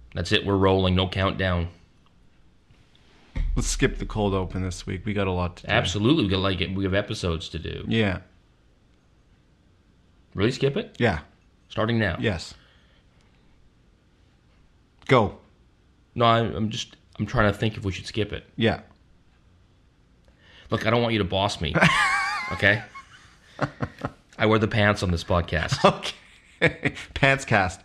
That's it. We're rolling. No countdown. Let's skip the cold open this week. We got a lot to do. Absolutely. We have episodes to do. Yeah. Really skip it? Yeah. Starting now. Yes. Go. No, I'm trying to think if we should skip it. Yeah. Look, I don't want you to boss me. Okay? I wear the pants on this podcast. Okay. Pants cast.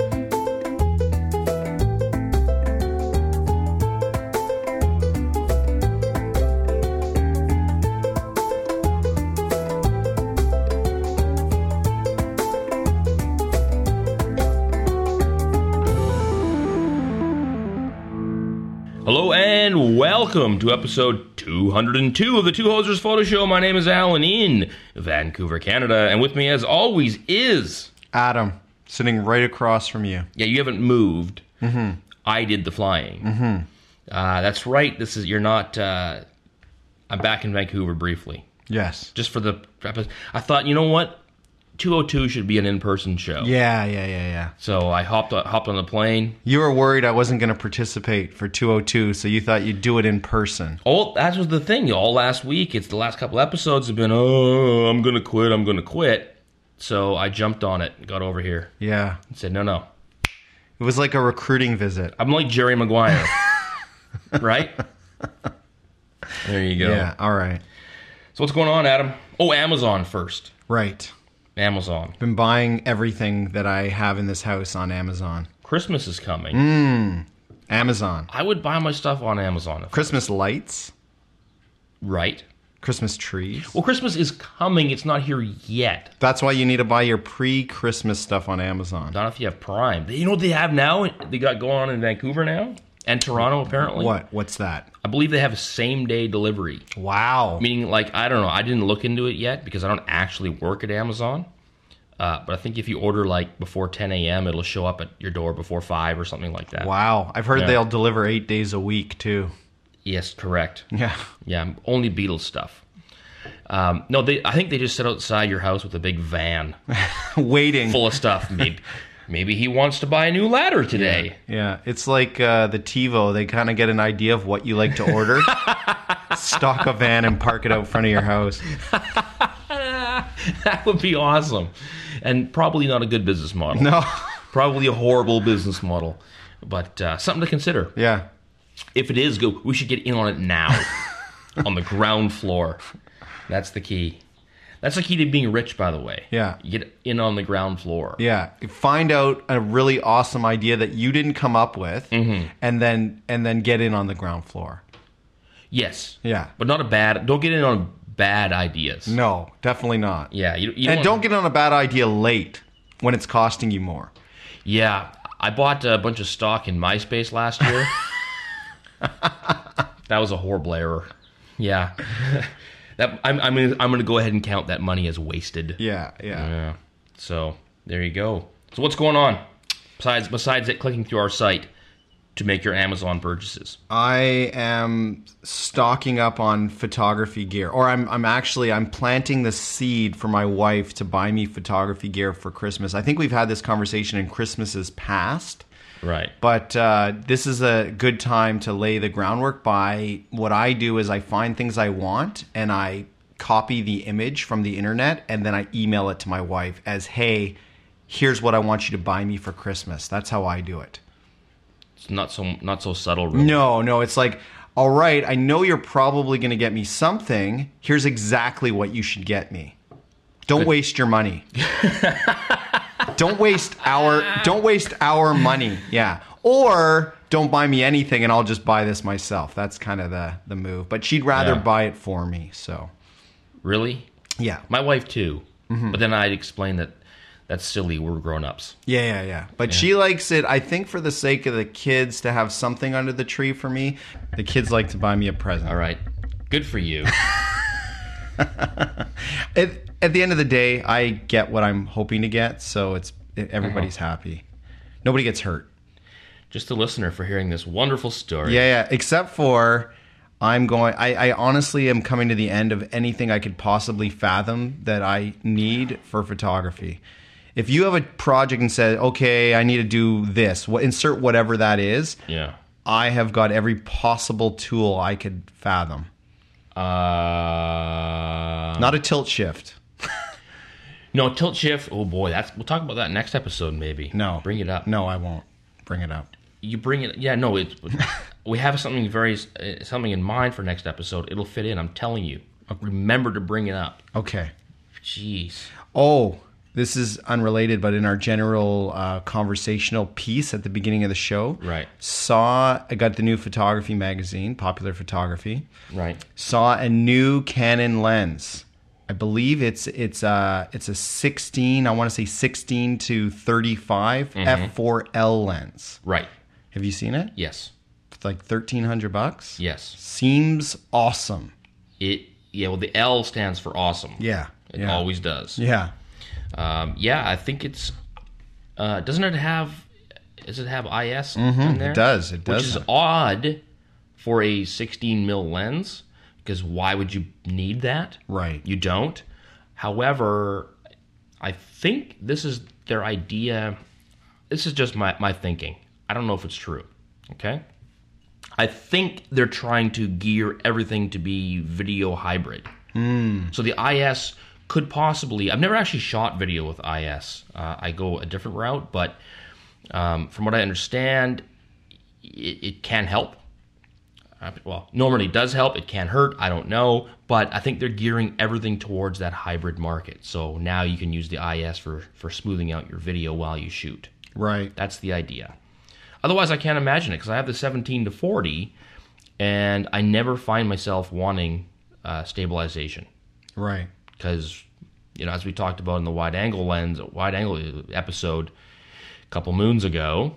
Hello and welcome to episode 202 of the Two Hosers Photo Show. My name is Alan in Vancouver, Canada, and with me as always is... Adam, sitting right across from you. Yeah, you haven't moved. Mm-hmm. I did the flying. Mm-hmm. That's right. You're not... I'm back in Vancouver briefly. Yes. Just for the... I thought, you know what? 202 should be an in-person show. Yeah. So I hopped on the plane. You were worried I wasn't going to participate for 202, so you thought you'd do it in person. Oh, that was the thing. All last week, it's the last couple episodes have been, I'm going to quit. So I jumped on it, got over here. Yeah. And said, no. It was like a recruiting visit. I'm like Jerry Maguire. Right? There you go. Yeah, all right. So what's going on, Adam? Oh, Amazon first. Right. Amazon. Been buying everything that I have in this house on Amazon. Christmas is coming. Amazon. I would buy my stuff on Amazon. Christmas lights. Right. Christmas trees. Well, Christmas is coming. It's not here yet. That's why you need to buy your pre-Christmas stuff on Amazon. I don't know if you have Prime. You know what they have now? They got going on in Vancouver now? And Toronto, apparently. What's that? I believe they have a same-day delivery. Wow. Meaning, like, I don't know. I didn't look into it yet because I don't actually work at Amazon. But I think if you order, like, before 10 a.m., it'll show up at your door before 5 or something like that. Wow. I've heard they'll deliver 8 days a week, too. Yes, correct. Yeah. Yeah, only Beatles stuff. No, I think they just sit outside your house with a big van. Waiting. Full of stuff. Maybe he wants to buy a new ladder today. Yeah. It's like the TiVo. They kind of get an idea of what you like to order. Stock a van and park it out front of your house. That would be awesome. And probably not a good business model. No. Probably a horrible business model. But something to consider. Yeah. If it is good, we should get in on it now. On the ground floor. That's the key. That's the key to being rich, by the way. Yeah. You get in on the ground floor. Yeah. You find out a really awesome idea that you didn't come up with, and then get in on the ground floor. Yes. Yeah. But don't get in on bad ideas. No, definitely not. Yeah. Don't get on a bad idea late when it's costing you more. Yeah. I bought a bunch of stock in MySpace last year. That was a horrible error. Yeah. I'm gonna go ahead and count that money as wasted. Yeah. So there you go. So what's going on besides it clicking through our site to make your Amazon purchases? I am stocking up on photography gear, or I'm planting the seed for my wife to buy me photography gear for Christmas. I think we've had this conversation in Christmases past. Right. But this is a good time to lay the groundwork. What I do is I find things I want and I copy the image from the internet and then I email it to my wife as, hey, here's what I want you to buy me for Christmas. That's how I do it. It's not so subtle, really. No, it's like, all right, I know you're probably going to get me something. Here's exactly what you should get me. Don't waste your money. Don't waste our money. Yeah. Or don't buy me anything and I'll just buy this myself. That's kind of the move. But she'd rather buy it for me. So. Really? Yeah. My wife too. Mm-hmm. But then I'd explain that that's silly. We're grown-ups. Yeah. But she likes it, I think, for the sake of the kids to have something under the tree for me. The kids like to buy me a present. All right. Good for you. At the end of the day, I get what I'm hoping to get, so everybody's happy. Nobody gets hurt. Just a listener for hearing this wonderful story. Yeah. Except for I honestly am coming to the end of anything I could possibly fathom that I need for photography. If you have a project and say, okay, I need to do this, insert whatever that is, Yeah. I have got every possible tool I could fathom. Not a tilt shift. No, tilt shift. Oh boy, we'll talk about that next episode maybe. No. Bring it up. No, I won't bring it up. You bring it. Yeah, no, we have something in mind for next episode. It'll fit in, I'm telling you. Remember to bring it up. Okay. Jeez. Oh, this is unrelated, but in our general conversational piece at the beginning of the show, Right. I got the new photography magazine, Popular Photography. Right. Saw a new Canon lens. I believe it's a 16. I want to say 16 to 35 f4L lens. Right. Have you seen it? Yes. It's like $1,300. Yes. Seems awesome. Well, the L stands for awesome. Yeah. It always does. Yeah. I think it's. Doesn't it have? Does it have IS in there? It does. It does. Which is odd for a 16 mil lens, because why would you need that? Right. You don't. However, I think this is their idea. This is just my thinking. I don't know if it's true. Okay. I think they're trying to gear everything to be video hybrid. So the IS could possibly... I've never actually shot video with IS. I go a different route, but from what I understand, it can help. Normally it does help. It can hurt. I don't know. But I think they're gearing everything towards that hybrid market. So now you can use the IS for smoothing out your video while you shoot. Right. That's the idea. Otherwise, I can't imagine it, because I have the 17 to 40, and I never find myself wanting stabilization. Right. Because, as we talked about in the wide angle episode a couple moons ago,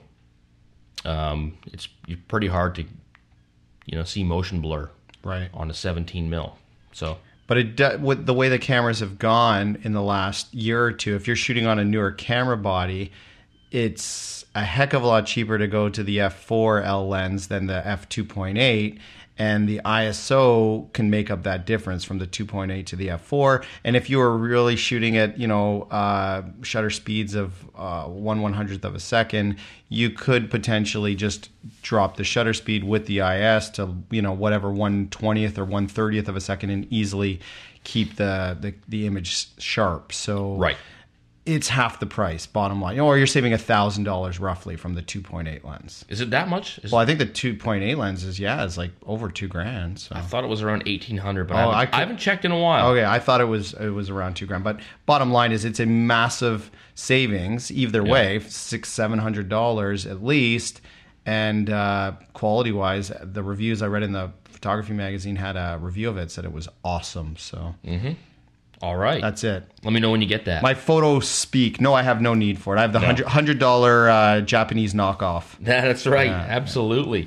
it's pretty hard to, see motion blur Right. on a 17 mil. So, but with the way the cameras have gone in the last year or two, if you're shooting on a newer camera body, it's a heck of a lot cheaper to go to the f4L lens than the f2.8, and the ISO can make up that difference from the 2.8 to the f4. And if you were really shooting at shutter speeds of 1/100th of a second, you could potentially just drop the shutter speed with the IS to whatever 1/20th or 1/30th of a second and easily keep the image sharp. So right. It's half the price, bottom line. Or you're saving $1,000 roughly from the 2.8 lens. Is it that much? Well, I think the 2.8 lens is like over $2,000. So. I thought it was around 1,800, but I haven't checked in a while. Okay, I thought it was around $2,000. But bottom line is, it's a massive savings either way, $600-700 at least. And quality wise, the reviews I read in the photography magazine had a review of it, said it was awesome. So. All right. That's it. Let me know when you get that. My photos speak. No, I have no need for it. I have the $100 Japanese knockoff. That's right. Yeah, absolutely.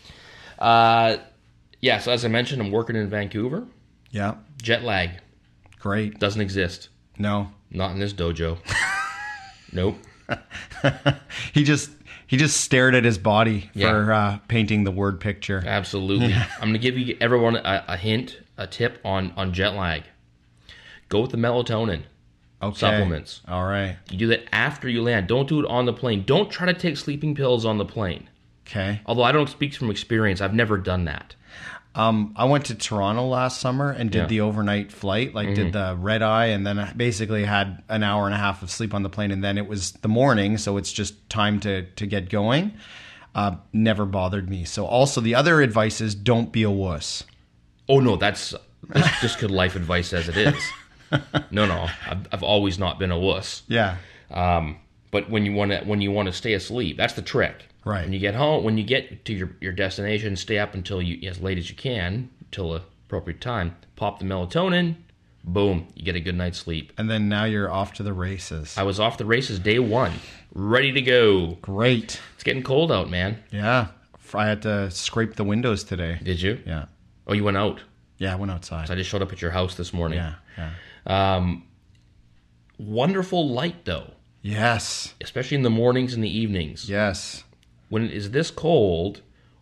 So as I mentioned, I'm working in Vancouver. Yeah. Jet lag. Great. Doesn't exist. No. Not in this dojo. Nope. He just stared at his body for painting the word picture. Absolutely. I'm going to give you everyone a hint, a tip on jet lag. Go with the melatonin supplements. All right. You do that after you land. Don't do it on the plane. Don't try to take sleeping pills on the plane. Okay. Although I don't speak from experience. I've never done that. I went to Toronto last summer and did the overnight flight, did the red eye, and then I basically had an hour and a half of sleep on the plane, and then it was the morning, so it's just time to get going. Never bothered me. So also the other advice is don't be a wuss. Oh, no, that's just good life advice as it is. No, I've always not been a wuss. Yeah. But when you want to stay asleep, that's the trick. Right. When you get home, when you get to your destination, stay up until as late as you can, till the appropriate time. Pop the melatonin, boom, you get a good night's sleep. And then now you're off to the races. I was off the races day one, ready to go. Great. It's getting cold out, man. Yeah. I had to scrape the windows today. Did you? Yeah. Oh, you went out? Yeah, I went outside. So I just showed up at your house this morning. Yeah. Wonderful light, though. Yes. Especially in the mornings and the evenings. Yes. When it is this cold,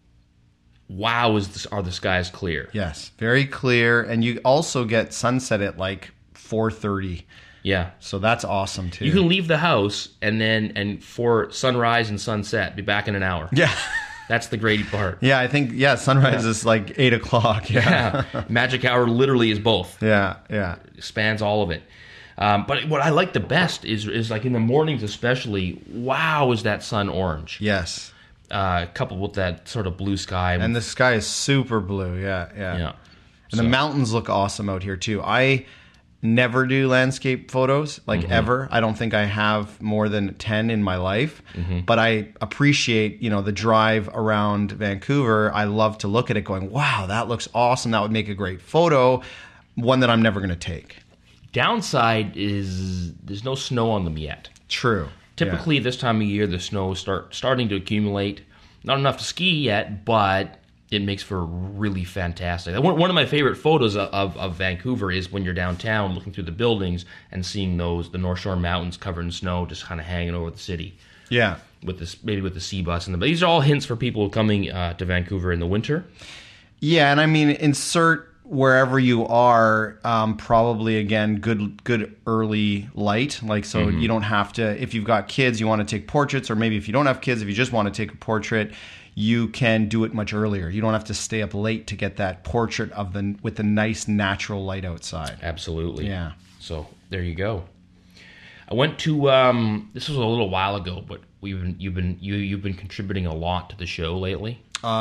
wow, are the skies clear. Yes, very clear. And you also get sunset at 4:30. Yeah. So that's awesome too. You can leave the house and for sunrise and sunset, be back in an hour. Yeah. That's the Grady part. Yeah, I think, sunrise is like 8 o'clock. Yeah. Yeah. Magic hour literally is both. Yeah. Spans all of it. But what I like the best is like in the mornings especially, wow, is that sun orange. Yes. Coupled with that sort of blue sky. And the sky is super blue. Yeah. And the mountains look awesome out here too. I never do landscape photos, like ever. I don't think I have more than 10 in my life. But I appreciate, the drive around Vancouver. I love to look at it going, wow, that looks awesome. That would make a great photo. One that I'm never going to take. Downside is there's no snow on them yet. True. Typically this time of year, the snow is starting to accumulate. Not enough to ski yet, but it makes for really fantastic. One of my favorite photos of Vancouver is when you're downtown looking through the buildings and seeing the North Shore Mountains covered in snow just kind of hanging over the city. Yeah. Maybe with the sea bus. But these are all hints for people coming to Vancouver in the winter. Yeah, and I mean, insert wherever you are, probably again, good early light. Like, so you don't have to, if you've got kids, you want to take portraits, or maybe if you don't have kids, if you just want to take a portrait, you can do it much earlier. You don't have to stay up late to get that portrait with the nice natural light outside. Absolutely. Yeah. So there you go. I went to this was a little while ago, but you've been contributing a lot to the show lately.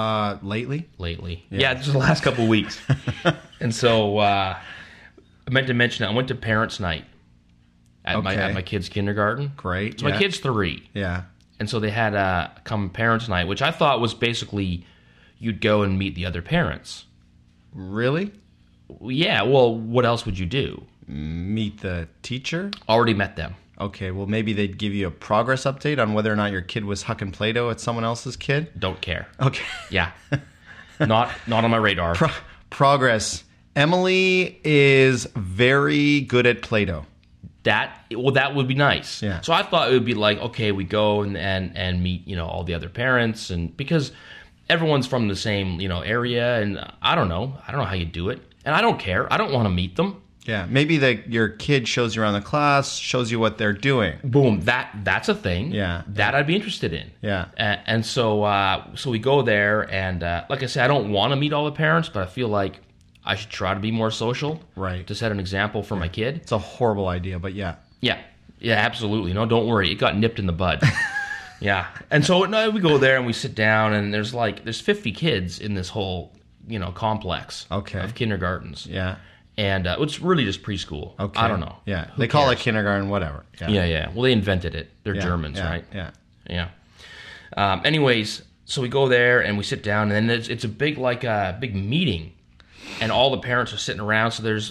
Lately? Yeah, this is the last couple of weeks. And so I meant to mention that I went to Parents' Night at my kids' kindergarten. Great. So my kid's 3. Yeah. And so they had come Parents' Night, which I thought was basically you'd go and meet the other parents. Really? Yeah, well, what else would you do? Meet the teacher? Already met them. Okay, well, maybe they'd give you a progress update on whether or not your kid was hucking Play-Doh at someone else's kid? Don't care. Okay. Yeah. Not on my radar. Progress. Emily is very good at Play-Doh. That would be nice. Yeah. So I thought it would be like, okay, we go and meet, all the other parents, and because everyone's from the same, area, and I don't know how you do it. And I don't care. I don't want to meet them. Yeah, maybe your kid shows you around the class, shows you what they're doing. Boom, that's a thing. Yeah, that I'd be interested in. Yeah, and so we go there, and like I said, I don't want to meet all the parents, but I feel like I should try to be more social, right? To set an example for my kid. It's a horrible idea, but yeah, absolutely. No, don't worry, it got nipped in the bud. Yeah, and so we go there and we sit down, and there's 50 kids in this whole complex of kindergartens. Yeah. And it's really just preschool. Okay. I don't know. Yeah. They call it kindergarten, whatever. Yeah. Well, they invented it. They're Germans, right? Yeah. Anyways, so we go there and we sit down, and then it's a big big meeting, and all the parents are sitting around. So there's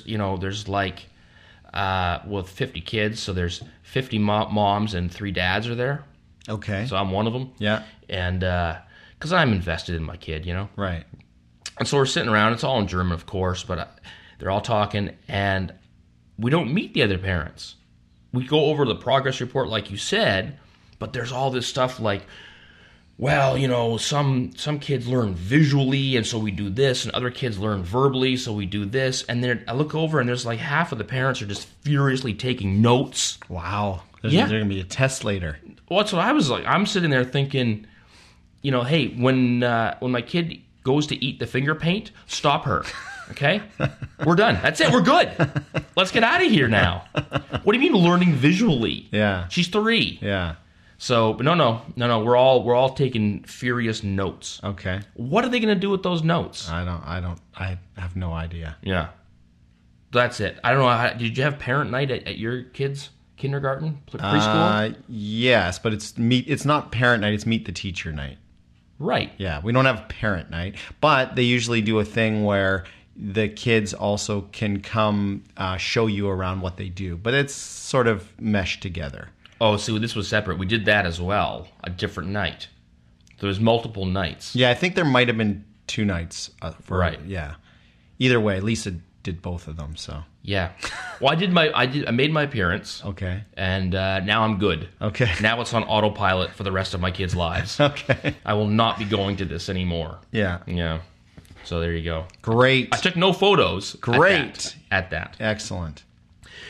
50 kids. So there's 50 moms and 3 dads are there. Okay. So I'm one of them. Yeah. And because I'm invested in my kid, Right. And so we're sitting around. It's all in German, of course, but they're all talking, and we don't meet the other parents. We go over the progress report like you said, but there's all this stuff like, well, some kids learn visually, and so we do this, and other kids learn verbally, so we do this. And then I look over, and there's half of the parents are just furiously taking notes. Wow. There's going to be a test later. Well, that's what I was like. I'm sitting there thinking, hey, when my kid goes to eat the finger paint, stop her. Okay? We're done. That's it. We're good. Let's get out of here now. What do you mean learning visually? Yeah. She's 3. Yeah. So, but no. We're all taking furious notes. Okay. What are they going to do with those notes? I have no idea. Yeah. That's it. I don't know. Did you have parent night at your kids' kindergarten, preschool? Yes, but it's not parent night. It's meet the teacher night. Right. Yeah. We don't have parent night, but they usually do a thing where the kids also can come show you around what they do, but it's sort of meshed together. Oh, so this was separate. We did that as well, a different night. There was multiple nights. Yeah, I think there might have been 2 nights. Right. Yeah. Either way, Lisa did both of them. So. Yeah. Well, I made my appearance. Okay. And now I'm good. Okay. Now it's on autopilot for the rest of my kids' lives. Okay. I will not be going to this anymore. Yeah. Yeah. So there you go. Great. I took no photos. Great. At that. Excellent.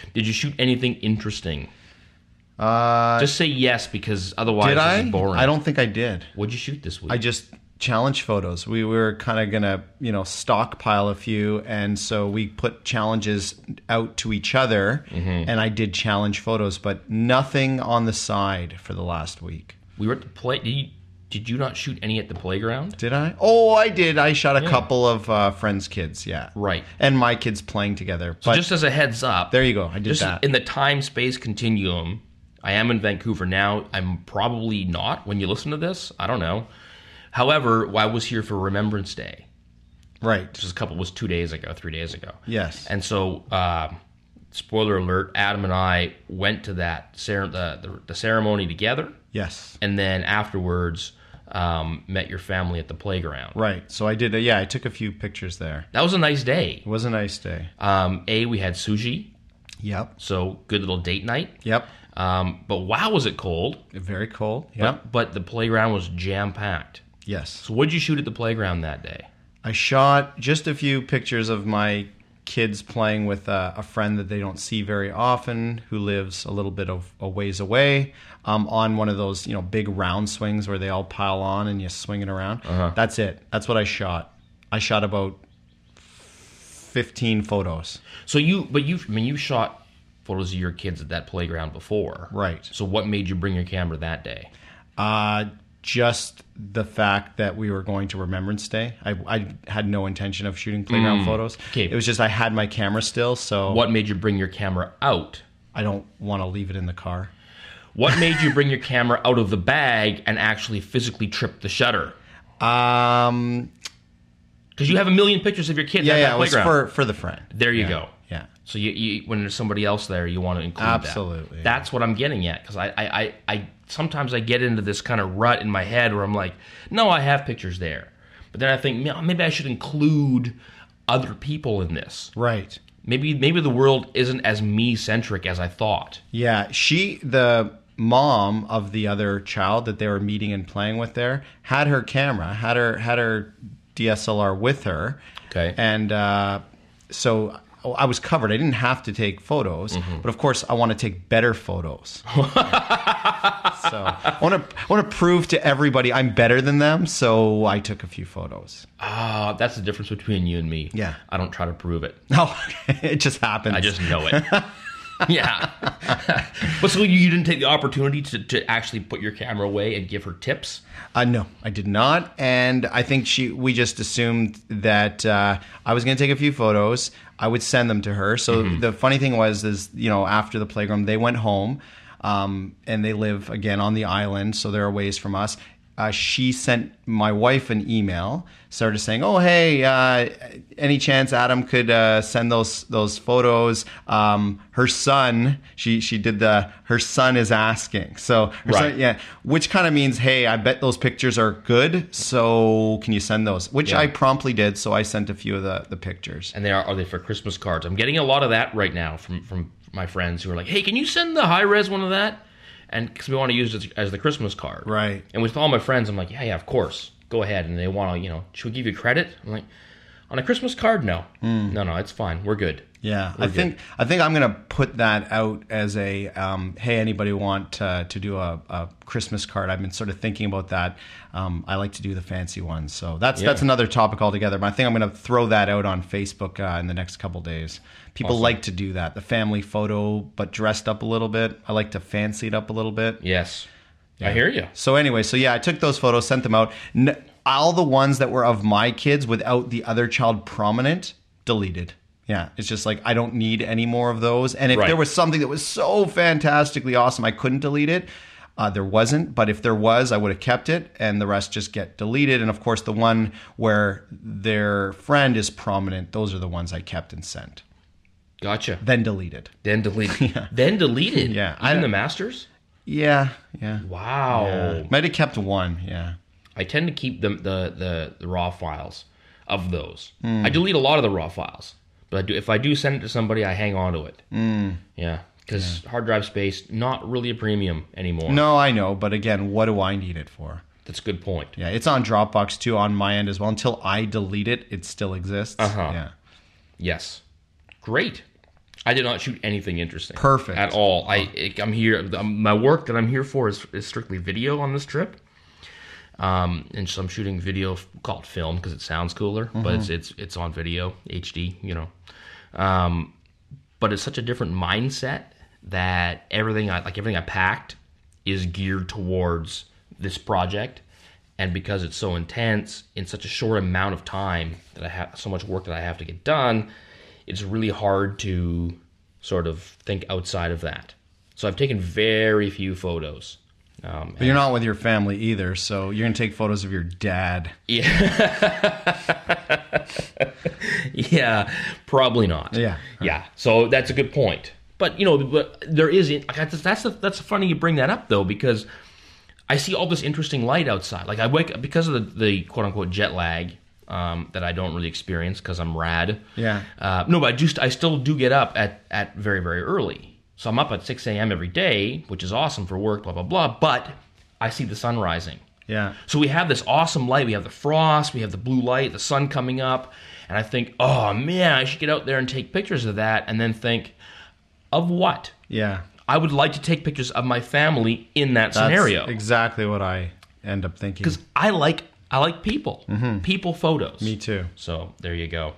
Did you shoot anything interesting? Uh, Just say yes, because otherwise did this I? is boring. I don't think I did. What'd you shoot this week? I just challenge photos. We were kind of gonna, stockpile a few, and so we put challenges out to each other, and I did challenge photos, but nothing on the side for the last week. We were at the play. Did you not shoot any at the playground? Did I? Oh, I did. I shot a couple of friends' kids, yeah. Right. And my kids playing together. So But just as a heads up, there you go. I did just that. in the time-space continuum, I am in Vancouver now. I'm probably not when you listen to this. I don't know. However, I was here for Remembrance Day, Right. which was 2 days ago, 3 days ago. Yes. And so, spoiler alert, Adam and I went to that the ceremony together, Yes. and then afterwards met your family at the playground. Right. So I did. I took a few pictures there. That was a nice day. It was a nice day. We had sushi, Yep. so good little date night. Yep. But wow, was it cold. Very cold. Yep. But the playground was jam-packed. Yes. So what did you shoot at the playground that day? I shot just a few pictures of my kids playing with a friend that they don't see very often, who lives a little bit of a ways away, on one of those big round swings where they all pile on and you swing it around. That's it. That's what I shot. I shot about 15 photos. So you shot photos of your kids at that playground before, Right. So what made you bring your camera that day? Just the fact that we were going to Remembrance Day. I had no intention of shooting playground photos. Okay. It was just I had my camera still, so What made you bring your camera out? I don't want to leave it in the car. What made you bring your camera out of the bag and actually physically trip the shutter? Um, Because you have a million pictures of your kids at yeah, that it was playground. for the friend. There you go. Yeah. So you when there's somebody else there, you want to include Absolutely, that. yeah. That's what I'm getting at, because I sometimes I get into this kind of rut in my head where I'm like, no, I have pictures there, but then I think maybe I should include other people in this. Right. Maybe the world isn't as me-centric as I thought. Yeah, the mom of the other child that they were meeting and playing with there had her camera, had her DSLR with her. Okay. And so I was covered. I didn't have to take photos, but of course I want to take better photos. So I want to prove to everybody I'm better than them. So I took a few photos. That's the difference between you and me. Yeah. I don't try to prove it. No, it just happens. I just know it. Yeah. But so you didn't take the opportunity to actually put your camera away and give her tips? No, I did not. And I think we just assumed that I was going to take a few photos. I would send them to her. So the funny thing was, after the playground, they went home, and they live again on the island. So they're a ways from us. She sent my wife an email, started saying, "Oh, hey, any chance Adam could send those photos?" Her son, she did her son is asking. So her son, yeah, which kind of means, hey, I bet those pictures are good. So can you send those? Which I promptly did. So I sent a few of the pictures. And are they for Christmas cards? I'm getting a lot of that right now from my friends who are like, "Hey, can you send the high res one of that?" And because we want to use it as the Christmas card. Right. And with all my friends, I'm like, yeah, of course. Go ahead. And they want to, should we give you credit? I'm like, on a Christmas card? No. No, it's fine. We're good. Yeah. I think I'm going to put that out as a, hey, anybody want to do a Christmas card? I've been sort of thinking about that. I like to do the fancy ones. So that's another topic altogether. But I think I'm going to throw that out on Facebook in the next couple days. People like to do that. The family photo, but dressed up a little bit. I like to fancy it up a little bit. Yes. Yeah. I hear you. So anyway, I took those photos, sent them out. All the ones that were of my kids without the other child prominent, deleted. Yeah, it's just like I don't need any more of those. And if there was something that was so fantastically awesome, I couldn't delete it. There wasn't, but if there was, I would have kept it, and the rest just get deleted. And of course, the one where their friend is prominent, those are the ones I kept and sent. Gotcha. Then deleted. Then deleted. Then deleted. Yeah. Even the masters? Yeah. Wow. Yeah. Might have kept one. Yeah. I tend to keep the raw files of those. I delete a lot of the raw files, but if I do send it to somebody, I hang on to it. Yeah. Because hard drive space, not really a premium anymore. No, I know. But again, what do I need it for? That's a good point. Yeah, it's on Dropbox too on my end as well. Until I delete it, it still exists. Uh-huh. Yeah. Yes. Great. I did not shoot anything interesting. Perfect. At all. I'm here. My work that I'm here for is strictly video on this trip. And so I'm shooting video called film because it sounds cooler, but it's on video, HD, you know. But it's such a different mindset that everything I packed is geared towards this project. And because it's so intense in such a short amount of time that I have so much work that I have to get done, it's really hard to sort of think outside of that. So I've taken very few photos. But you're not with your family either, so you're going to take photos of your dad. Yeah. Yeah, probably not. Yeah. Yeah. So that's a good point. But, you know, there is... That's funny you bring that up, though, because I see all this interesting light outside. Like, I wake up... Because of the quote-unquote jet lag that I don't really experience because I'm rad. Yeah. No, but I still do get up at very, very early. So I'm up at 6 a.m. every day, which is awesome for work, blah, blah, blah. But I see the sun rising. Yeah. So we have this awesome light. We have the frost. We have the blue light, the sun coming up. And I think, oh, man, I should get out there and take pictures of that. And then think, of what? Yeah. I would like to take pictures of my family in that scenario. That's exactly what I end up thinking. Because I like people. People photos. Me too. So there you go.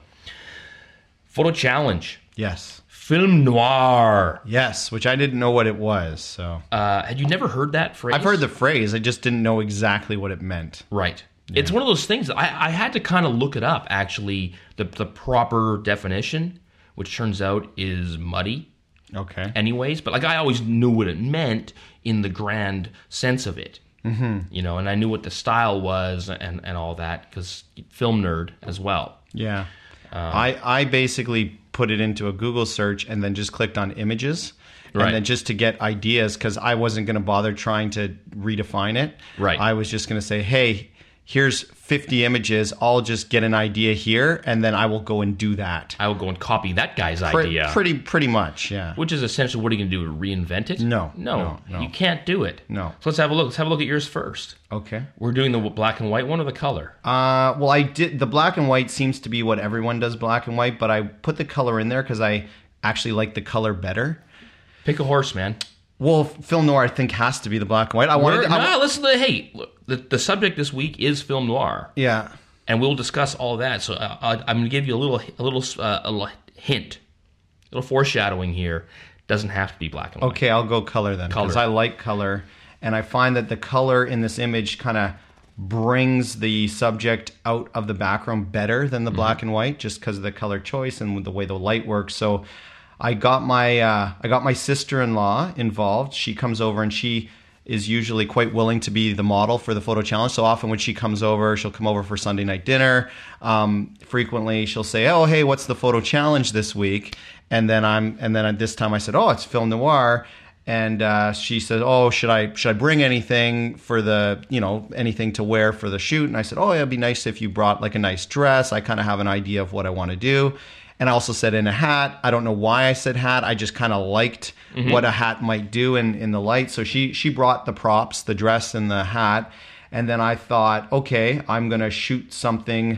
Photo challenge. Yes. Film noir. Yes, which I didn't know what it was. So had you never heard that phrase? I've heard the phrase. I just didn't know exactly what it meant. Right. Yeah. It's one of those things that I had to kind of look it up, actually, the proper definition, which turns out is muddy. Okay. Anyways, but like I always knew what it meant in the grand sense of it. You know, and I knew what the style was and all that because film nerd as well. Yeah. I basically put it into a Google search and then just clicked on images. Right. And then just to get ideas, because I wasn't going to bother trying to redefine it. Right. I was just going to say, hey, here's 50 images. I'll just get an idea here, and then I will go and do that. I will go and copy that guy's idea. Pretty much, yeah. Which is essentially, what are you going to do, reinvent it? No. You can't do it. No. So let's have a look. Let's have a look at yours first. Okay. We're doing the black and white one or the color? Well, I did. The black and white seems to be what everyone does, black and white, but I put the color in there because I actually like the color better. Pick a horse, man. Well, film noir, I think, has to be the black and white. Listen to the subject this week is film noir. Yeah. And we'll discuss all that. So I'm going to give you a little hint, a little foreshadowing here. Doesn't have to be black and white. Okay, I'll go color then, because I like color, and I find that the color in this image kind of brings the subject out of the background better than the black and white, just because of the color choice and the way the light works. So I got my sister-in-law involved. She comes over and she is usually quite willing to be the model for the photo challenge. So often when she comes over, she'll come over for Sunday night dinner. Frequently she'll say, "Oh, hey, what's the photo challenge this week?" And then this time I said, "Oh, it's film noir." And she said, "Oh, should I bring anything for anything to wear for the shoot?" And I said, "Oh, it'd be nice if you brought like a nice dress. I kind of have an idea of what I want to do." And I also said in a hat. I don't know why I said hat. I just kind of liked what a hat might do in the light. So she brought the props, the dress and the hat. And then I thought, okay, I'm going to shoot something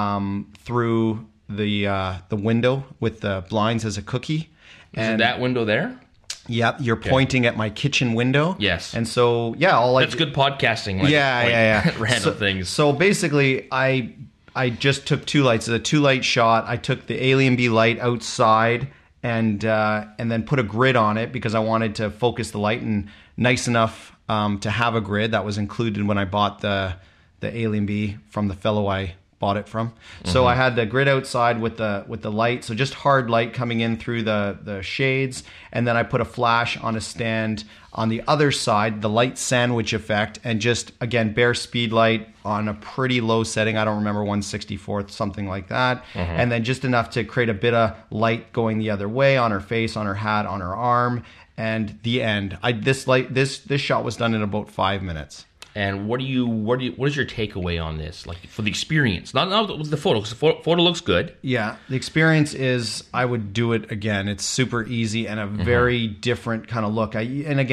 through the window with the blinds as a cookie. Is that window there? Yep, you're pointing at my kitchen window. Yes. And so, yeah. That's good podcasting. Random things. So basically, I just took two lights. It's a 2-light shot. I took the Alien B light outside and then put a grid on it because I wanted to focus the light and nice enough to have a grid. That was included when I bought the Alien B from the fellow I bought it from. So I had the grid outside with the light. So just hard light coming in through the shades. And then I put a flash on a stand on the other side, the light sandwich effect, and just, again, bare speed light on a pretty low setting. I don't remember 1/64th, something like that. And then just enough to create a bit of light going the other way on her face, on her hat, on her arm, and the end. This shot was done in about 5 minutes. And what is your takeaway on this? Like for the experience, not with the photo, because the photo looks good. Yeah, the experience is I would do it again. It's super easy and a very different kind of look. I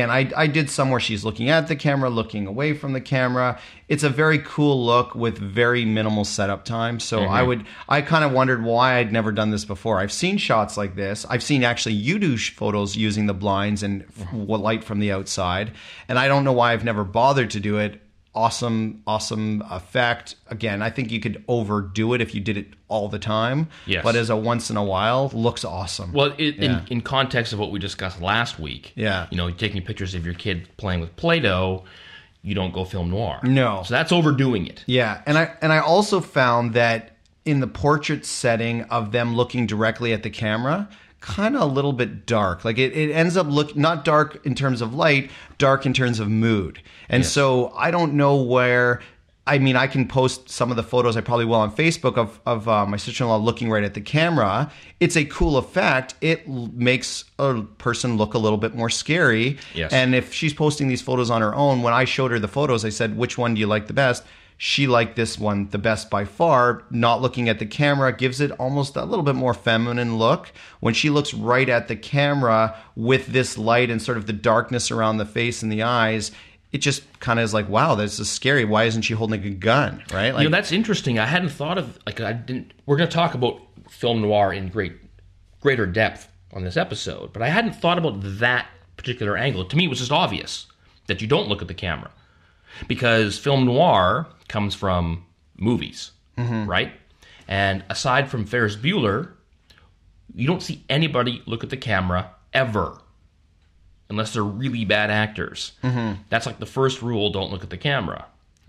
did some where she's looking at the camera, looking away from the camera. It's a very cool look with very minimal setup time. So I kind of wondered why I'd never done this before. I've seen shots like this. I've seen actually you do photos using the blinds and light from the outside. And I don't know why I've never bothered to do it. Awesome effect. Again, I think you could overdo it if you did it all the time. Yes. But as a once in a while, looks awesome. Well, in context of what we discussed last week, taking pictures of your kid playing with Play-Doh, you don't go film noir. No. So that's overdoing it. Yeah, and I also found that in the portrait setting of them looking directly at the camera, kind of a little bit dark. Like it ends up not dark in terms of light, dark in terms of mood. And so I don't know where. I mean, I can post some of the photos, I probably will, on Facebook of my sister-in-law looking right at the camera. It's a cool effect. It makes a person look a little bit more scary. Yes. And if she's posting these photos on her own, when I showed her the photos, I said, which one do you like the best? She liked this one the best by far. Not looking at the camera gives it almost a little bit more feminine look. When she looks right at the camera with this light and sort of the darkness around the face and the eyes, it just kind of is like, wow, this is scary. Why isn't she holding a gun, right? Like, that's interesting. I hadn't thought of, we're going to talk about film noir in greater depth on this episode, but I hadn't thought about that particular angle. To me, it was just obvious that you don't look at the camera. Because film noir comes from movies, right? And aside from Ferris Bueller, you don't see anybody look at the camera ever, unless they're really bad actors. That's like the first rule: don't look at the camera.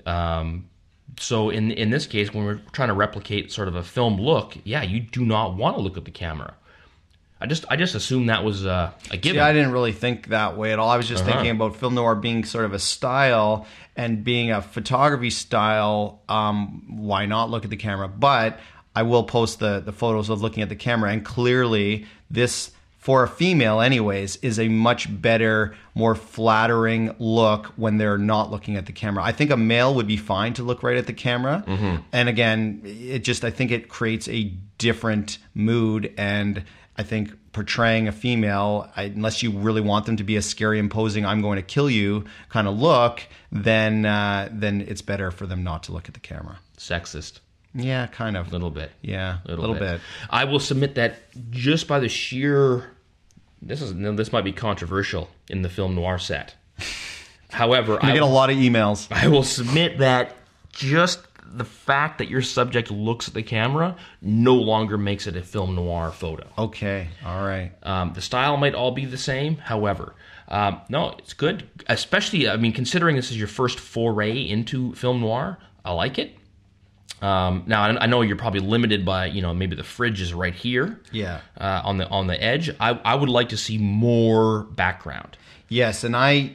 So in this case, when we're trying to replicate sort of a film look, you do not want to look at the camera. I just assumed that was a given. See, I didn't really think that way at all. I was just thinking about film noir being sort of a style and being a photography style. Why not look at the camera? But I will post the photos of looking at the camera, and clearly this, for a female anyways, is a much better, more flattering look when they're not looking at the camera. I think a male would be fine to look right at the camera. And again, I think it creates a different mood, and I think portraying a female, unless you really want them to be a scary, imposing, I'm going to kill you kind of look, then it's better for them not to look at the camera. Sexist. Yeah, kind of. A little bit. Yeah, a little bit. I will submit that just by the sheer... This might be controversial in the film noir set. However, I get a lot of emails. I will submit that just the fact that your subject looks at the camera no longer makes it a film noir photo. Okay, all right. The style might all be the same. However, no, it's good. Especially, considering this is your first foray into film noir, I like it. Now, I know you're probably limited by, maybe the fridge is right here. Yeah. On the edge. I would like to see more background. Yes, and I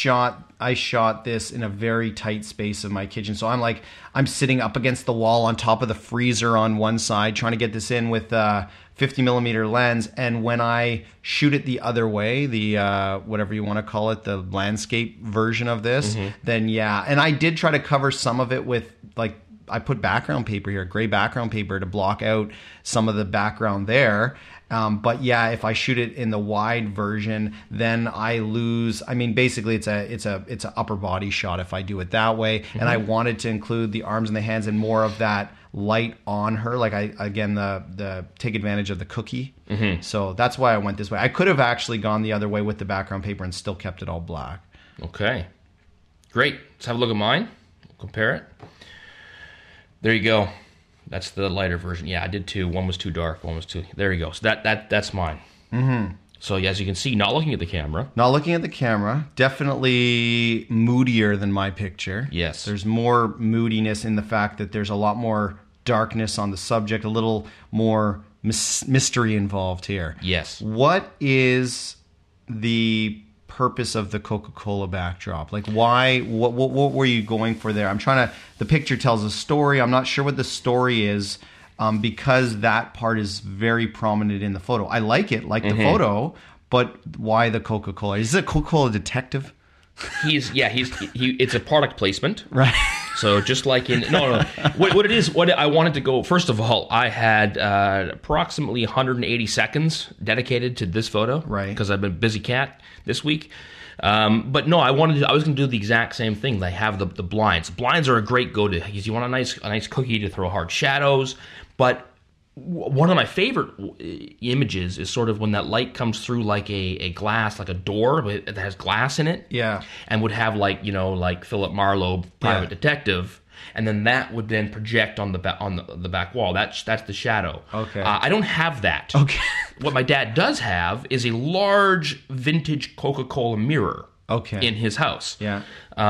shot this in a very tight space of my kitchen. So I'm sitting up against the wall on top of the freezer on one side, trying to get this in with a 50 millimeter lens. And when I shoot it the other way, the whatever you want to call it, the landscape version of this, then and I did try to cover some of it with I put background paper here, gray background paper, to block out some of the background there. But if I shoot it in the wide version, then I lose. Basically, it's a upper body shot if I do it that way. And I wanted to include the arms and the hands and more of that light on her. The take advantage of the cookie. So that's why I went this way. I could have actually gone the other way with the background paper and still kept it all black. Okay, great. Let's have a look at mine. We'll compare it. There you go. That's the lighter version. Yeah, I did two. One was too dark. One was too... There you go. So that's mine. So as you can see, not looking at the camera. Not looking at the camera. Definitely moodier than my picture. Yes. There's more moodiness in the fact that there's a lot more darkness on the subject, a little more mystery involved here. Yes. What is the purpose of the Coca-Cola backdrop? Why? What were you going for there? The picture tells a story. I'm not sure what the story is, because that part is very prominent in the photo. I like it, the photo, but why the Coca-Cola? Is it a Coca-Cola detective? It's a product placement. Right. So just like in what I wanted to go. First of all, I had approximately 180 seconds dedicated to this photo, right? Because I've been a busy cat this week. But no, I was going to do the exact same thing. They have the blinds. Blinds are a great go-to because you want a nice cookie to throw hard shadows. But one of my favorite images is sort of when that light comes through like a glass, like a door that has glass in it. Yeah. And would have like Philip Marlowe, Private Detective, and then that would then project on the back wall. That's the shadow. Okay. I don't have that. Okay. What my dad does have is a large vintage Coca-Cola mirror. Okay. In his house. Yeah.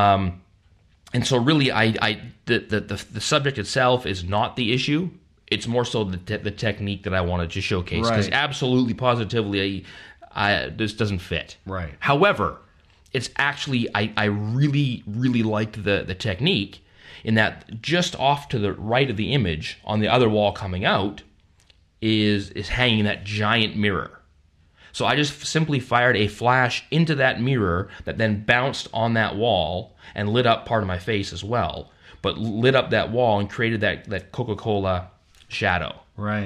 And so really, the subject itself is not the issue. It's more so the technique that I wanted to showcase. Because absolutely, positively, this doesn't fit. Right. However, it's actually, I really, really liked the technique in that just off to the right of the image, on the other wall coming out, is hanging that giant mirror. So I just simply fired a flash into that mirror that then bounced on that wall and lit up part of my face as well, but lit up that wall and created that Coca-Cola shadow. Right.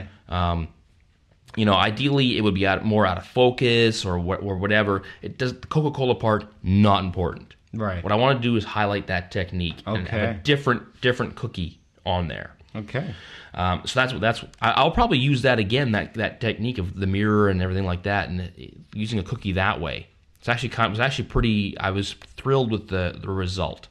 Ideally it would be more out of focus or whatever. It does the Coca-Cola part, not important. Right. What I want to do is highlight that technique and have a different cookie on there. Okay. So that's I'll probably use that again, that technique of the mirror and everything like that, and using a cookie that way. It was actually pretty. I was thrilled with the result.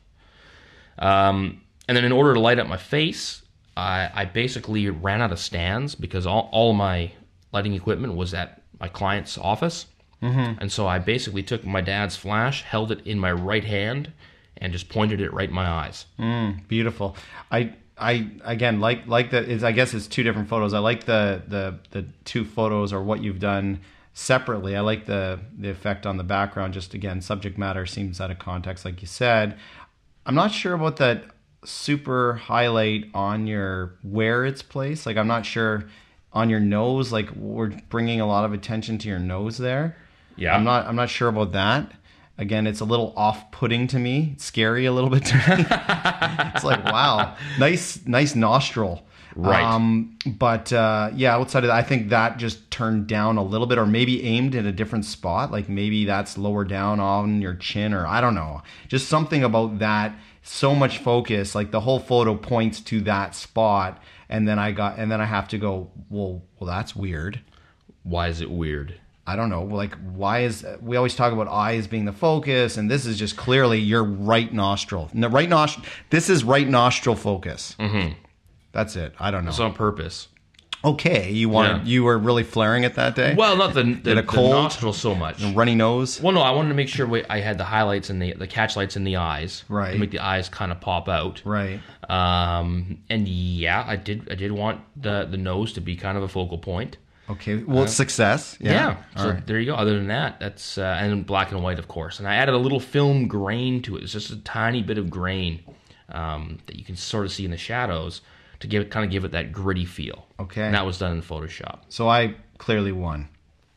And then in order to light up my face, I basically ran out of stands because all of my lighting equipment was at my client's office. Mm-hmm. And so I basically took my dad's flash, held it in my right hand, and just pointed it right in my eyes. Beautiful. I again like that is, I guess it's two different photos. I like the two photos or what you've done separately. I like the effect on the background. Just again, subject matter seems out of context, like you said. I'm not sure about that super highlight on where it's placed. Like I'm not sure on your nose. Like we're bringing a lot of attention to your nose there. Yeah. I'm not sure about that. Again, it's a little off-putting to me. It's scary a little bit to me. It's like, wow, nice nostril. Right. But outside of that, I think that just turned down a little bit, or maybe aimed at a different spot. Like maybe that's lower down on your chin, or I don't know. Just something about that. So much focus. Like the whole photo points to that spot, and then I have to go, well, that's weird. Why is it weird? I don't know. Like, we always talk about eyes being the focus, and this is just clearly your right nostril. This is right nostril focus. Mm-hmm. That's it. I don't know. It's on purpose. Okay, you were really flaring it that day? Well, not the cold? nostril so much. A runny nose? Well, no, I wanted to make sure I had the highlights and the catch lights in the eyes, right, to make the eyes kind of pop out, right. And yeah, I did want the nose to be kind of a focal point. Okay, well, success. Yeah. So right. There you go. Other than that, that's and black and white, of course. And I added a little film grain to it. It's just a tiny bit of grain that you can sort of see in the shadows to give it that gritty feel. Okay. And that was done in Photoshop. So I clearly won.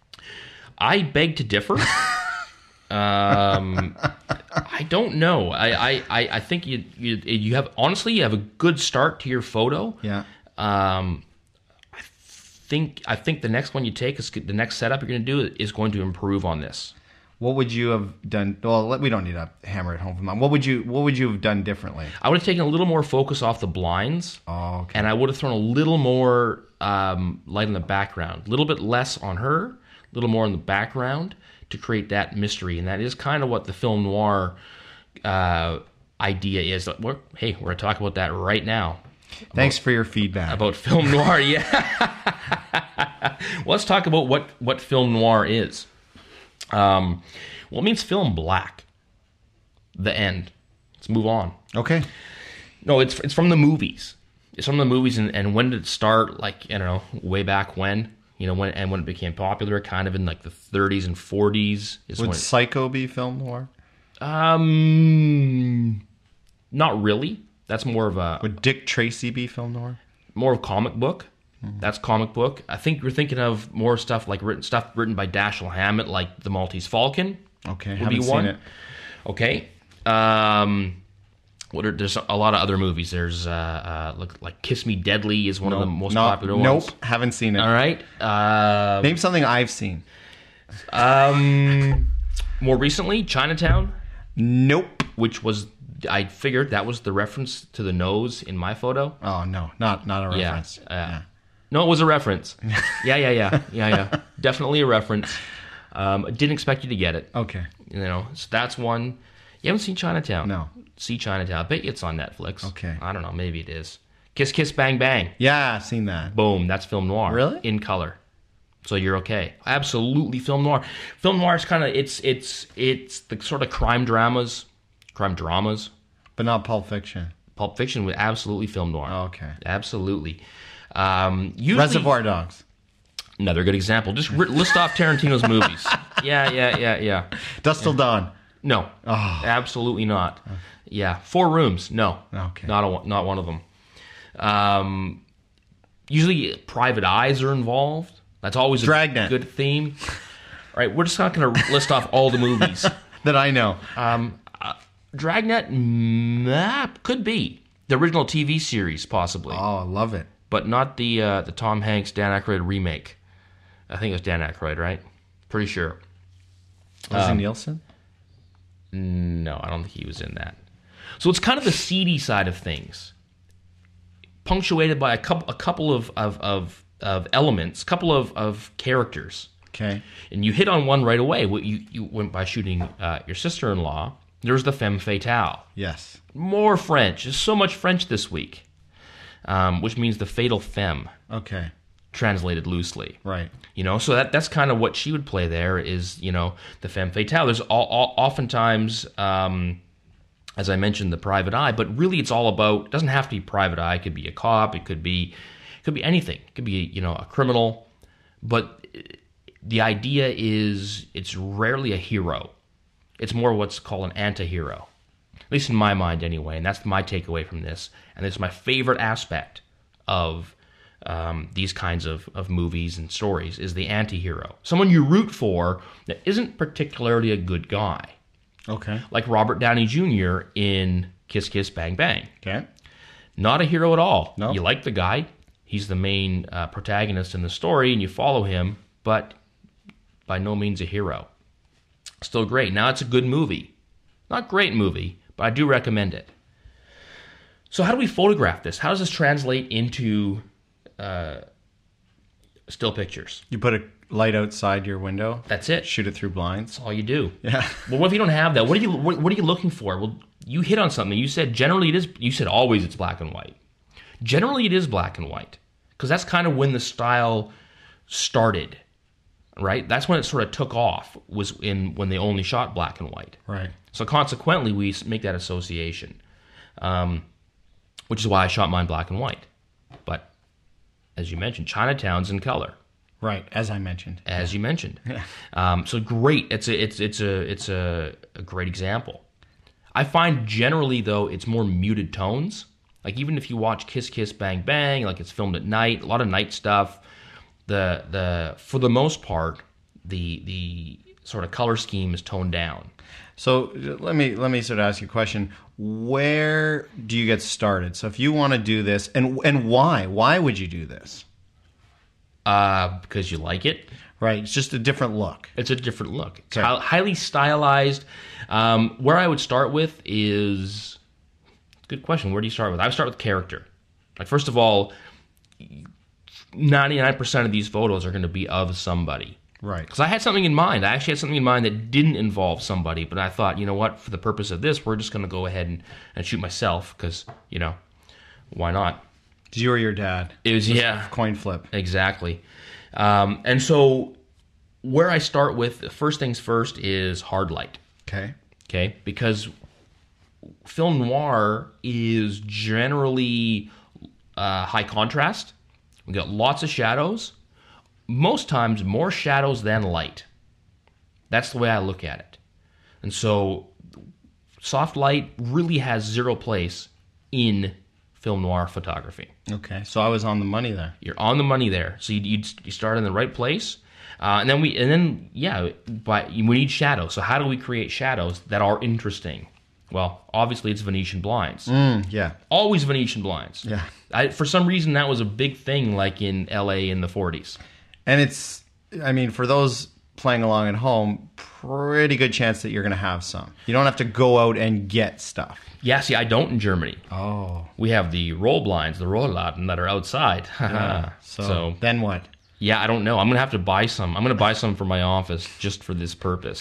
I beg to differ. I don't know. I think you have a good start to your photo. Yeah. I think the next one you take is the next setup you're going to do is going to improve on this. What would you have done? Well, we don't need to hammer it home for mom. What would you have done differently? I would have taken a little more focus off the blinds. Oh, okay. And I would have thrown a little more light in the background, a little bit less on her, a little more in the background to create that mystery. And that is kind of what the film noir idea is. We're going to talk about that right now. Thanks for your feedback. About film noir, yeah. Well, let's talk about what film noir is. Well, it means film black. The end. Let's move on. Okay. No, it's from the movies. It's from the movies, and when did it start? Like, I don't know, way back when. When it became popular, kind of in like the 30s and 40s. Would Psycho be film noir? Not really. That's more of a... Would Dick Tracy be film noir? More of comic book. Mm-hmm. That's comic book. I think you're thinking of more stuff like written by Dashiell Hammett, like The Maltese Falcon. Okay, haven't seen it. Okay. There's a lot of other movies. There's like Kiss Me Deadly is one of the most popular ones. Nope, haven't seen it. All right. Name something I've seen. More recently, Chinatown, Nope. which was, I figured that was the reference to the nose in my photo. Oh no, not a reference. Yeah. No, it was a reference. Yeah. Definitely a reference. Didn't expect you to get it. Okay. You know, so that's one. You haven't seen Chinatown? No. See Chinatown. I bet you it's on Netflix. Okay. I don't know. Maybe it is. Kiss Kiss Bang Bang. Yeah, I've seen that. Boom. That's film noir. Really? In color. So you're okay. Absolutely film noir. Film noir is kind of, it's the sort of crime dramas. But not Pulp Fiction. Pulp Fiction was absolutely film noir. Oh, okay. Absolutely. Usually, Reservoir Dogs. another good example. Just list off Tarantino's movies. Yeah. Dusk Till Dawn. No. Oh. Absolutely not. Yeah. Four Rooms. No. Okay. Not one of them. Usually Private Eyes are involved. That's always a Dragnet. good theme. All right, we're just not going to list off all the movies. That I know. Dragnet could be the original TV series, possibly, Oh, I love it. but not the Tom Hanks Dan Aykroyd remake. I think it was Dan Aykroyd, right? Pretty sure. Leslie Nielsen? No, I don't think he was in that. So it's kind of the seedy side of things, punctuated by a couple of elements, couple of characters. Okay. And you hit on one right away. You went by shooting your sister-in-law. There's the femme fatale. Yes. More French. There's so much French this week, which means the fatal femme, Okay. translated loosely. Right. You know, so that's kind of what she would play there is, you know, the femme fatale. There's oftentimes, as I mentioned, the private eye, but really it's all about, it doesn't have to be private eye. It could be a cop. It could be anything. It could be, you know, a criminal. But the idea is it's rarely a hero. It's more what's called an anti-hero. At least in my mind anyway, and that's my takeaway from this. And it's my favorite aspect of these kinds of movies and stories is the anti-hero. Someone you root for that isn't particularly a good guy. Okay. Like Robert Downey Jr. in Kiss Kiss Bang Bang. Okay. Not a hero at all. No. You like the guy. He's the main protagonist in the story, and you follow him, but by no means a hero. Still great. Now it's a good movie. Not great movie, but I do recommend it. So how do we photograph this? How does this translate into still pictures? You put a light outside your window. That's it. Shoot it through blinds. That's all you do. Yeah. Well, what if you don't have that? What are you looking for? Well, you hit on something. You said generally it is. You said always it's black and white. Generally it is black and white because that's kind of when the style started, right? That's when it sort of took off. Was when they only shot black and white. Right. So consequently, we make that association, which is why I shot mine black and white. But as you mentioned, Chinatown's in color. Right. As I mentioned. As you mentioned. So great. It's a great example. I find generally though it's more muted tones. Like even if you watch Kiss Kiss Bang Bang, like it's filmed at night, a lot of night stuff. The for the most part, the sort of color scheme is toned down. So let me sort of ask you a question. Where do you get started? So if you want to do this, and why? Why would you do this? Because you like it. Right. It's just a different look. It's a different look. It's Okay. highly stylized. Where I would start with is, good question. Where do you start with? I would start with character. Like first of all, 99% of these photos are going to be of somebody. Right. Because I had something in mind. I actually had something in mind that didn't involve somebody, but I thought, you know what, for the purpose of this, we're just going to go ahead and shoot myself because, you know, why not? You or your dad. It was, yeah. Coin flip. Exactly. And so where I start with, first things first, is hard light. Okay. Okay? Because film noir is generally high contrast. We got lots of shadows. Most times, more shadows than light. That's the way I look at it. And so, soft light really has zero place in film noir photography. Okay. So I was on the money there. You're on the money there. So you start in the right place. But we need shadows. So how do we create shadows that are interesting? Well, obviously it's Venetian blinds. Yeah. Always Venetian blinds. Yeah. For some reason, that was a big thing, like in LA in the 40s. And it's, I mean, for those playing along at home, pretty good chance that you're going to have some. You don't have to go out and get stuff. Yeah, see, I don't in Germany. Oh. We have the roll blinds, the Rollladen, that are outside. Yeah. So then what? Yeah, I don't know. I'm going to have to buy some. I'm going to buy some for my office just for this purpose.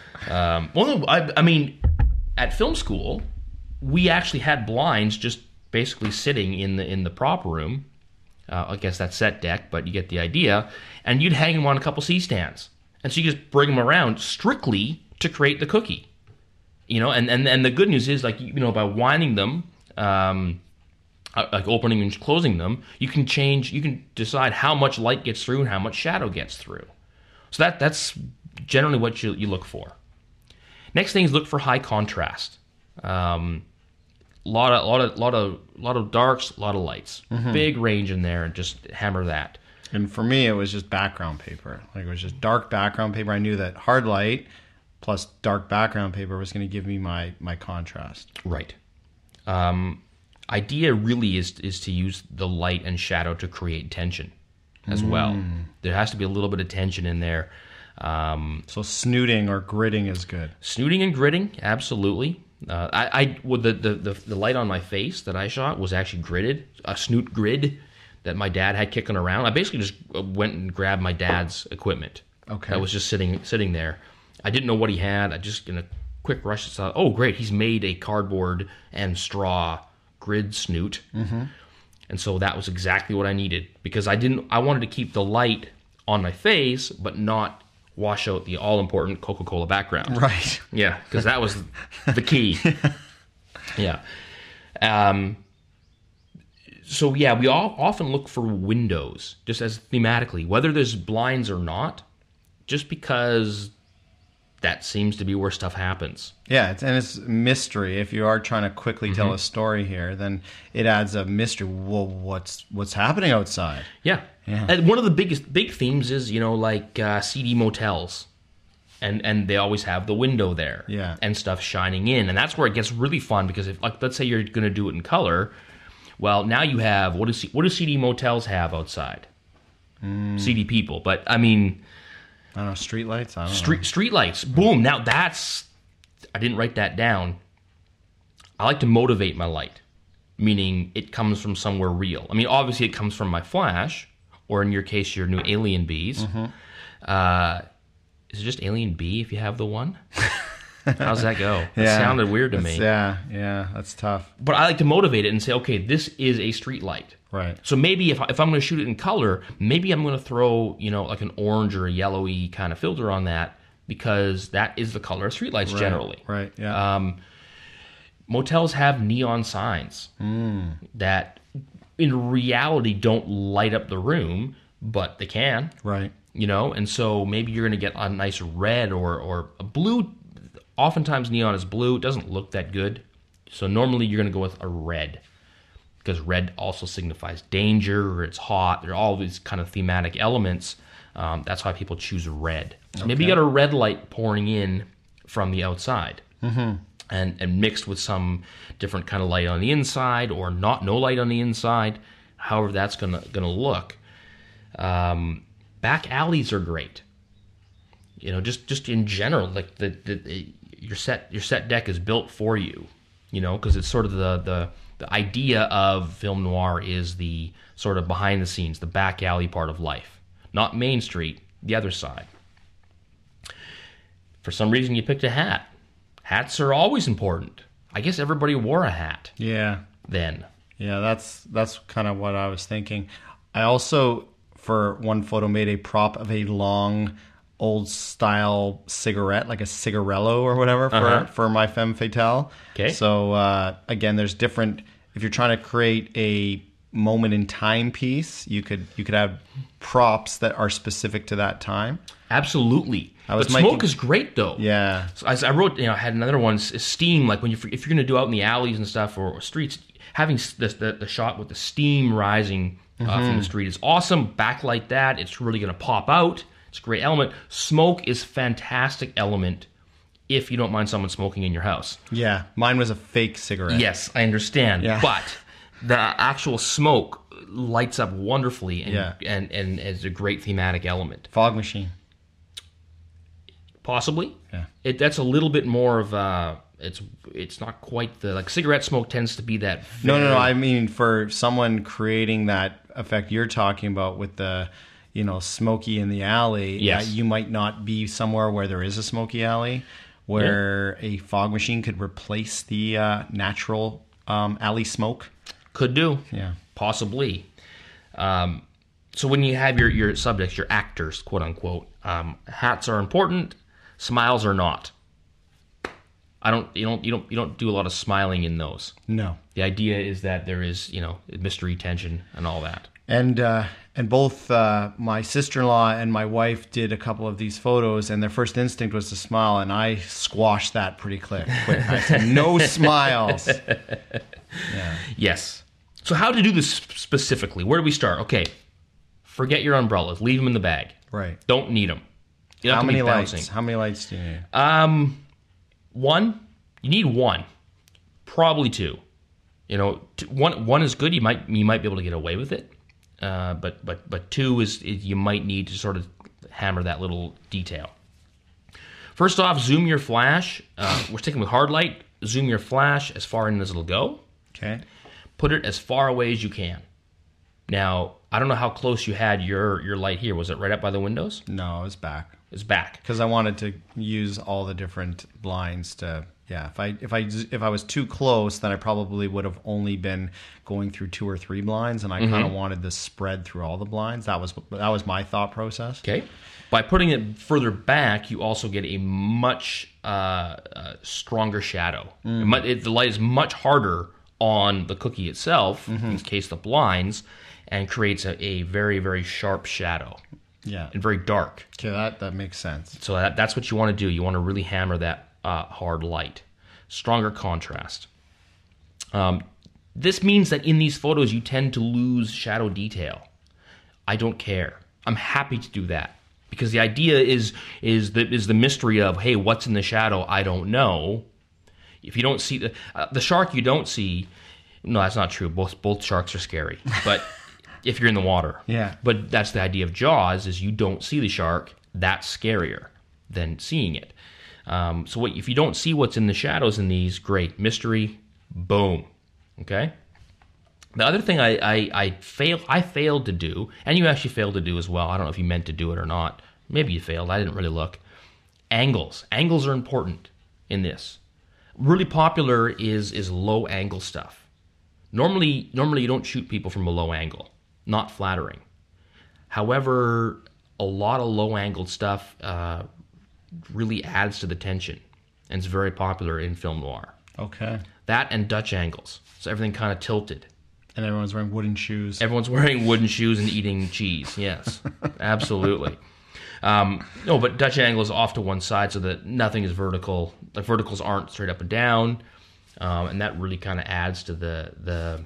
I mean, at film school, we actually had blinds just basically sitting in the prop room. I guess that's set deck, but you get the idea. And you'd hang them on a couple C-stands. And so you just bring them around strictly to create the cookie. You know, and the good news is, like, you know, by winding them, like opening and closing them, you can decide how much light gets through and how much shadow gets through. So that's generally what you look for. Next thing is look for high contrast. Lot of darks, a lot of lights. Big range in there, and just hammer that. And for me, it was just background paper. Like, it was just dark background paper. I knew that hard light plus dark background paper was going to give me my contrast. Right. Idea really is to use the light and shadow to create tension as well. There has to be a little bit of tension in there. So snooting or gritting is good. Snooting and gritting, absolutely. The light on my face that I shot was actually gridded, a snoot grid that my dad had kicking around. I basically just went and grabbed my dad's equipment. Okay. That was just sitting there. I didn't know what he had. I just, in a quick rush, saw, oh, great, he's made a cardboard and straw grid snoot. And so that was exactly what I needed, because I wanted to keep the light on my face, but not wash out the all-important Coca-Cola background. Right. Yeah, because that was the key. Yeah. So, yeah, we all often look for windows, just as thematically, whether there's blinds or not, just because that seems to be where stuff happens. Yeah, it's mystery. If you are trying to quickly tell a story here, then it adds a mystery. Well, what's happening outside? Yeah. And one of the big themes is, you know, like seedy motels. And they always have the window there. Yeah. And stuff shining in. And that's where it gets really fun, because if, like, let's say you're going to do it in color, well, now you have, what do seedy motels have outside? Seedy people. But, I mean, I don't know, street lights? I don't know. Street lights. Boom. Now that's, I didn't write that down. I like to motivate my light, meaning it comes from somewhere real. I mean, obviously it comes from my flash, or in your case, your new Alien Bees. Is it just Alien B if you have the one? How's that go? That sounded weird to me. Yeah, that's tough. But I like to motivate it and say, okay, this is a street light. Right. So maybe if I'm going to shoot it in color, maybe I'm going to throw, you know, like an orange or a yellowy kind of filter on that, because that is the color of streetlights generally. Right. Yeah. Motels have neon signs that in reality don't light up the room, but they can. Right. You know, and so maybe you're going to get a nice red or a blue. Oftentimes neon is blue. It doesn't look that good. So normally you're going to go with a red, because red also signifies danger, or it's hot. There are all these kind of thematic elements. That's why people choose red. So maybe you got a red light pouring in from the outside, and mixed with some different kind of light on the inside, or no light on the inside. However that's gonna look. Back alleys are great. You know, just in general, like your set deck is built for you. You know, because it's sort of the idea of film noir is the sort of behind the scenes, the back alley part of life, not Main Street, the other side. For some reason, you picked a hat. Hats are always important. I guess everybody wore a hat. Yeah. Then. Yeah, that's kind of what I was thinking. I also, for one photo, made a prop of a long, old style cigarette, like a cigarello or whatever, for my femme fatale. Okay. So again, there's different. If you're trying to create a moment in time piece, you could have props that are specific to that time. Absolutely. But smoke is great, though. Yeah. So I wrote, I had another one, steam. Like if you're going to do out in the alleys and stuff, or streets, having the shot with the steam rising from the street is awesome. Backlight that, it's really going to pop out. It's It's a great element. Smoke is fantastic element if you don't mind someone smoking in your house. Yeah, mine was a fake cigarette. Yes, I understand. Yeah. But the actual smoke lights up wonderfully and, Yeah. and is a great thematic element. Fog machine. Possibly. Yeah. That's a little bit more of it's not quite the, like, cigarette smoke tends to be that No, very, I mean, for someone creating that effect you're talking about with the, smoky in the alley, Yes. you might not be somewhere where there is a smoky alley, where a fog machine could replace the natural alley smoke. could do. Yeah. Possibly. So when you have your subjects, your actors, quote unquote, hats are important, smiles are not. You don't do a lot of smiling in those. No. The idea is that there is, mystery, tension, and all that. And both my sister-in-law and my wife did a couple of these photos, and their first instinct was to smile, and I squashed that pretty quick. I said, no smiles. Yeah. Yes. So how to do this specifically? Where do we start? Okay. Forget your umbrellas. Leave them in the bag. Right. Don't need them. You don't How have to be many lights? bouncing. How many lights do you need? One. You need one. Probably two. One is good. You might be able to get away with it. But two is you might need to sort of hammer that little detail. First off, zoom your flash. We're sticking with hard light. Zoom your flash as far in as it'll go. Okay. Put it as far away as you can. Now, I don't know how close you had your light here. Was it right up by the windows? No, it's back. It's back. Because I wanted to use all the different blinds to. Yeah, if I was too close, then I probably would have only been going through 2 or 3 blinds, and I kind of wanted this spread through all the blinds. That was my thought process. Okay. By putting it further back, you also get a much stronger shadow. The light is much harder on the cookie itself, in this case the blinds, and creates a very, very sharp shadow. Yeah. And very dark. Okay, that makes sense. So that's what you want to do. You want to really hammer that hard light. Stronger contrast. This means that in these photos you tend to lose shadow detail. I don't care. I'm happy to do that. Because the idea is the mystery of, hey, what's in the shadow? I don't know. If you don't see the shark, you don't see. No, that's not true. Both sharks are scary. But if you're in the water, Yeah. But that's the idea of Jaws: is you don't see the shark. That's scarier than seeing it. So if you don't see what's in the shadows in these, great mystery, boom. Okay. The other thing I failed to do, and you actually failed to do as well. I don't know if you meant to do it or not. Maybe you failed. I didn't really look. Angles. Angles are important in this. Really popular is low angle stuff. Normally you don't shoot people from a low angle. Not flattering. However, a lot of low angled stuff really adds to the tension, and it's very popular in film noir. Okay. That and Dutch angles. So everything kind of tilted. And everyone's wearing wooden shoes. Everyone's wearing wooden shoes and eating cheese. Yes, absolutely. No, but Dutch angle is off to one side so that nothing is vertical. The verticals aren't straight up and down, and that really kind of adds to the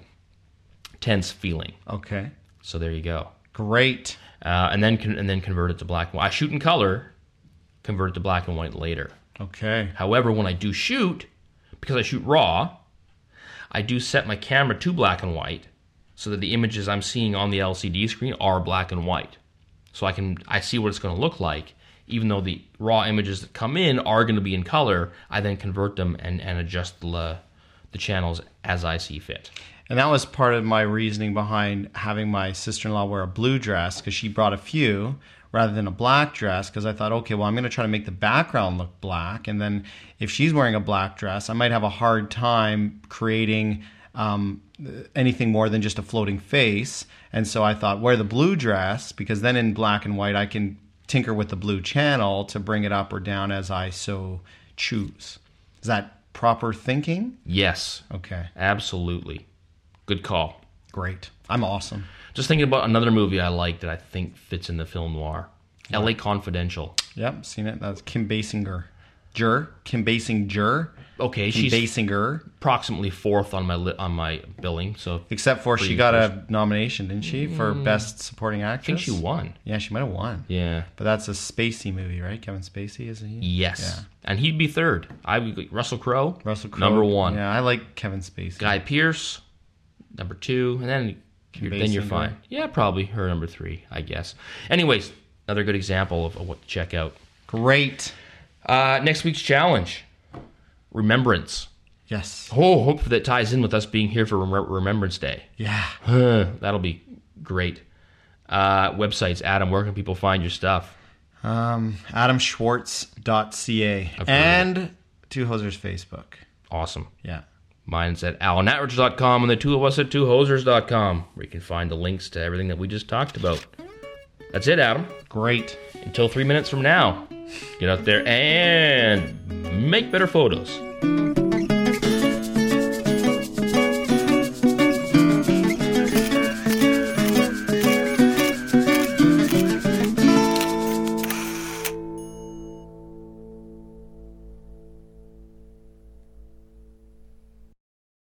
tense feeling. Okay. So there you go. Great. And then convert it to black and white. I shoot in color, convert it to black and white later. Okay. However, when I do shoot, because I shoot raw, I do set my camera to black and white so that the images I'm seeing on the LCD screen are black and white. So I see what it's going to look like. Even though the raw images that come in are going to be in color, I then convert them and adjust the channels as I see fit. And that was part of my reasoning behind having my sister-in-law wear a blue dress, because she brought a few rather than a black dress, because I thought, okay, well, I'm going to try to make the background look black, and then if she's wearing a black dress, I might have a hard time creating anything more than just a floating face. And so I thought, wear the blue dress, because then in black and white I can tinker with the blue channel to bring it up or down as I so choose. Is that proper thinking? Yes. Okay. Absolutely. Good call. Great. I'm awesome. Just thinking about another movie I like that I think fits in the film noir. LA Confidential. Yep, seen it. That's Kim Basinger. Kim Basinger. okay, she's Basinger. approximately fourth on my billing. So Except for she got a nomination, didn't she, for Best Supporting Actress? I think she won. Yeah, she might have won. Yeah. But that's a Spacey movie, right? Kevin Spacey, isn't he? Yes. Yeah. And he'd be third. Russell Crowe. Russell Crowe. Number 1. Yeah, I like Kevin Spacey. Guy Pearce, number 2, and then you're fine. Yeah, probably her number 3, I guess. Anyways, another good example of what to check out. Great. Next week's challenge, Remembrance. Yes. Oh, hope that ties in with us being here for Remembrance Day. Yeah. That'll be great. Websites, Adam, where can people find your stuff? AdamSchwartz.ca and Two Hosers Facebook. Awesome. Yeah. Mine's at alanatridge.com and the two of us at twohosers.com, where you can find the links to everything that we just talked about. That's it, Adam. Great. Until 3 minutes from now, get out there and make better photos.